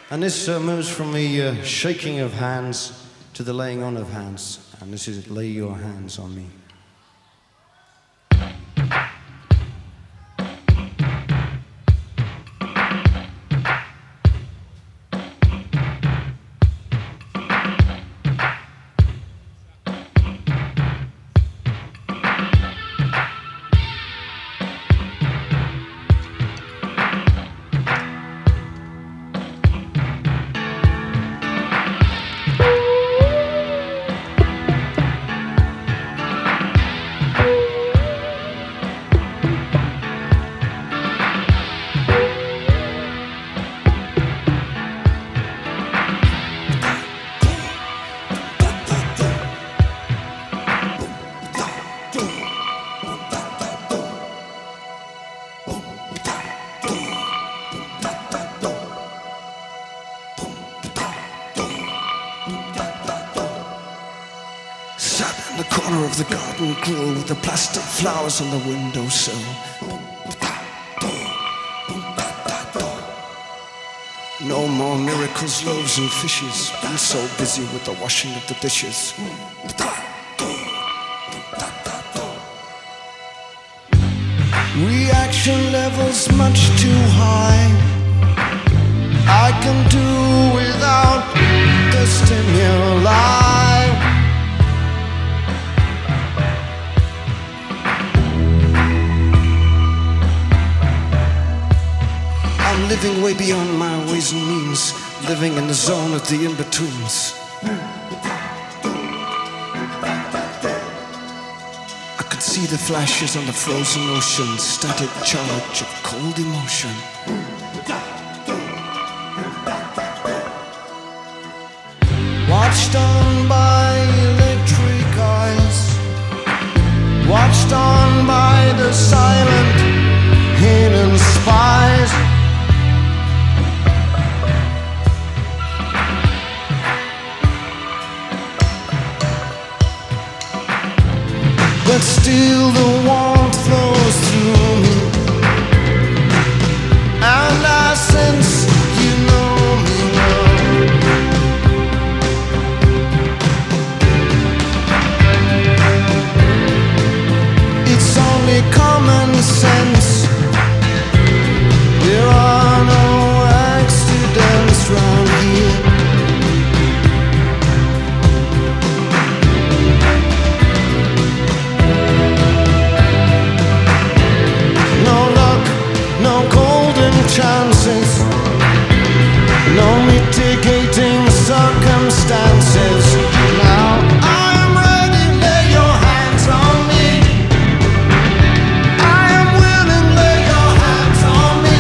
And this moves from the shaking of hands to the laying on of hands. And this is Lay Your Hands on Me. The garden grill with the plastic flowers on the windowsill. No more miracles, loaves and fishes. Been so busy with the washing of the dishes. Reaction levels much too high. I can do without the stimuli. I'm living way beyond my ways and means, living in the zone of the in-betweens. I could see the flashes on the frozen ocean, static charge of cold emotion. Watched on by electric eyes, watched on by the silent, hidden spies. But still the warmth flows through me, and I sense you know me well. It's only common sense. There are no accidents round here. Chances, no mitigating circumstances. Now I'm ready, lay your hands on me. I am willing, lay your hands on me.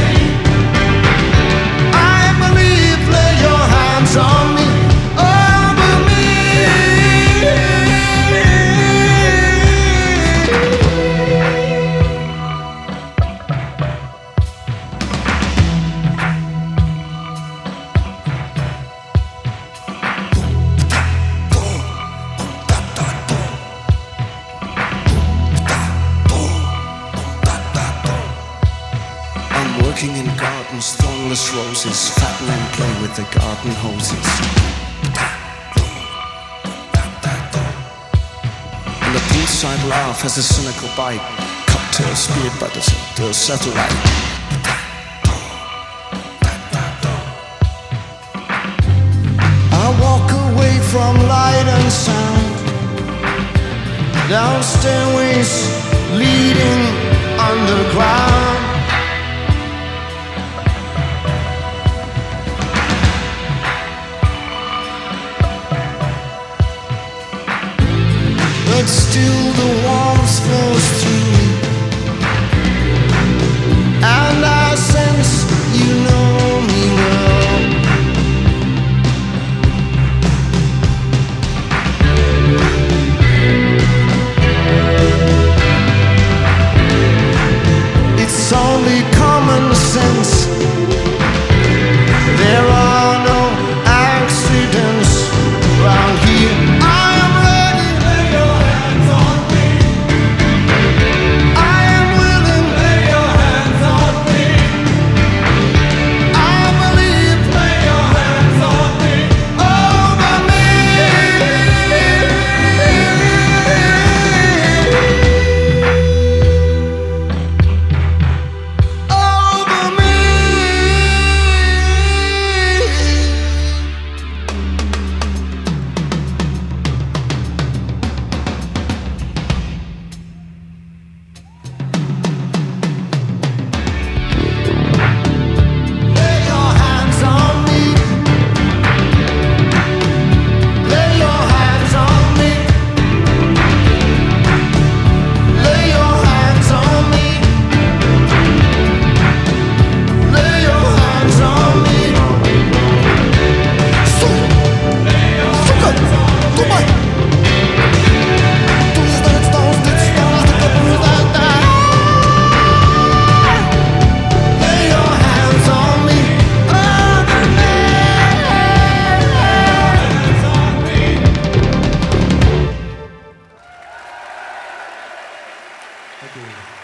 I believe, lay your hands on me. Over me. Working in gardens, thornless roses, fat men play with the garden hoses. And the poolside laugh has a cynical bite, cocktail speared by the satellite. I walk away from light and sound, down stairways leading underground. But still the warmth flows through me, and I sense you know me well. It's you.